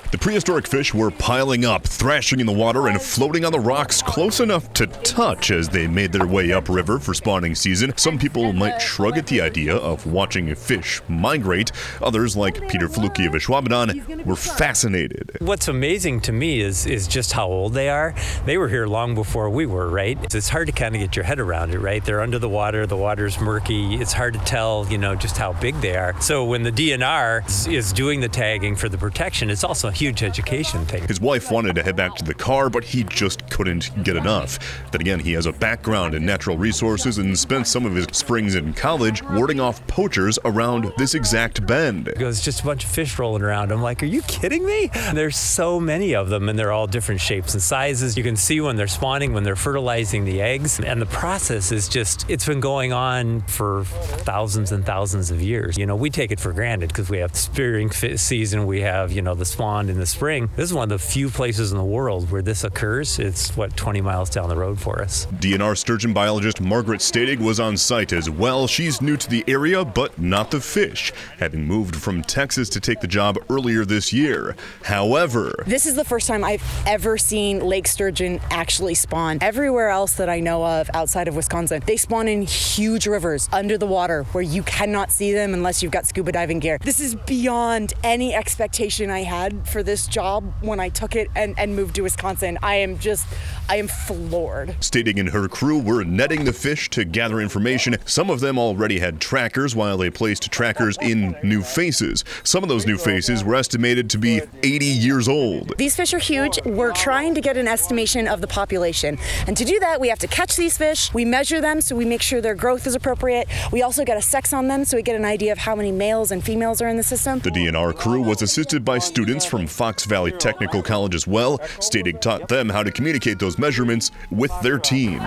The prehistoric fish were piling up, thrashing in the water and floating on the rocks close enough to touch as they made their way upriver for spawning season. Some people might shrug at the idea of watching fish migrate. Others, like Peter Fluke of Ashwaubenon, were fascinated. What's amazing to me is just how old they are. They were here long before we were, right? It's hard to kind of get your head around it, right? They're under the water's murky. It's hard to tell, just how big they are. So when the DNR is doing the tagging for the protection, it's also a huge education thing. His wife wanted to head back to the car, but he just couldn't get enough. Then again, he has a background in natural resources and spent some of his springs in college warding off poachers around this exact bend. It's just a bunch of fish rolling around. I'm like, are you kidding me? There's so many of them, and they're all different shapes and sizes. You can see when they're spawning, when they're fertilizing the eggs, and the process is it's been going on for thousands and thousands of years. We take it for granted because we have the spearing season, we have, the spawn in the spring. This is one of the few places in the world where this occurs. It's 20 miles down the road for us. DNR sturgeon biologist Margaret Stadig was on site as well. She's new to the area, but not the fish, having moved from Texas to take the job earlier this year. However, this is the first time I've ever seen lake sturgeon actually spawn. Everywhere else that I know of outside of Wisconsin, they spawn in huge rivers under the water where you cannot see them unless you've got scuba diving gear. This is beyond any expectation I had for this job when I took it and moved to Wisconsin. I am floored. Stadig and her crew were netting the fish to gather information. Some of them already had trackers, while they placed trackers in new faces. Some of those new faces were estimated to be 80 years old. These fish are huge. We're trying to get an estimation of the population. And to do that, we have to catch these fish. We measure them so we make sure their growth is appropriate. We also get a sex on them so we get an idea of how many males and females are in the system. The DNR crew was assisted by students from Fox Valley Technical College as well. Stadig taught them how to communicate those measurements with their team.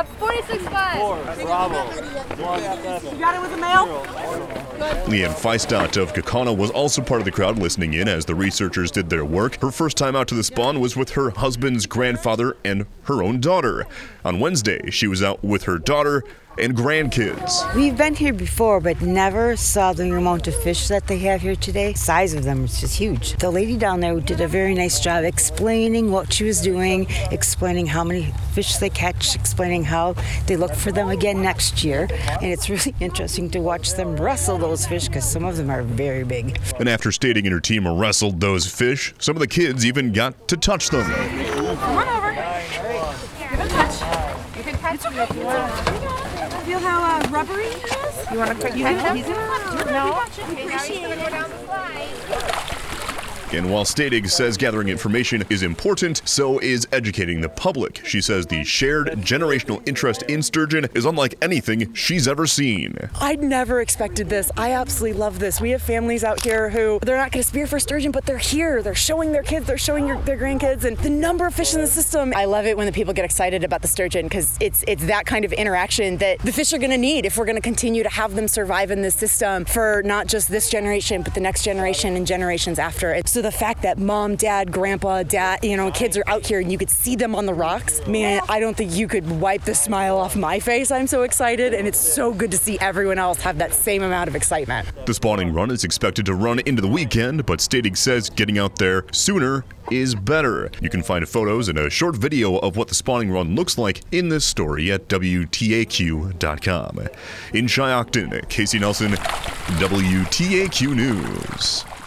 46.5. Bravo. You got it with a male? Leanne Feistat of Kaukauna was also part of the crowd listening in as the researchers did their work. Her first time out to the spawn was with her husband's grandfather and her own daughter. On Wednesday, she was out with her daughter and grandkids. We've been here before, but never saw the amount of fish that they have here today. The size of them is just huge. The lady down there did a very nice job explaining what she was doing, explaining how many fish they catch, explaining how they look for them again next year. And it's really interesting to watch them wrestle those fish because some of them are very big. And after Stadig and her team wrestled those fish, some of the kids even got to touch them. Come on over. Give it a touch. You can touch it if you want. Feel how rubbery it is? You want to quick touch it? No. Okay, now he's going to go down the slide. And while Stadig says gathering information is important, so is educating the public. She says the shared generational interest in sturgeon is unlike anything she's ever seen. I'd never expected this. I absolutely love this. We have families out here who, they're not going to spear for sturgeon, but they're here. They're showing their kids, they're showing their grandkids, and the number of fish in the system. I love it when the people get excited about the sturgeon because it's that kind of interaction that the fish are going to need if we're going to continue to have them survive in this system for not just this generation, but the next generation and generations after it. So the fact that mom, dad, grandpa, kids are out here and you could see them on the rocks, man, I don't think you could wipe the smile off my face. I'm so excited, and it's so good to see everyone else have that same amount of excitement. The spawning run is expected to run into the weekend, but Stadig says getting out there sooner is better. You can find photos and a short video of what the spawning run looks like in this story at WTAQ.com. In Shiocton, Casey Nelson, WTAQ News.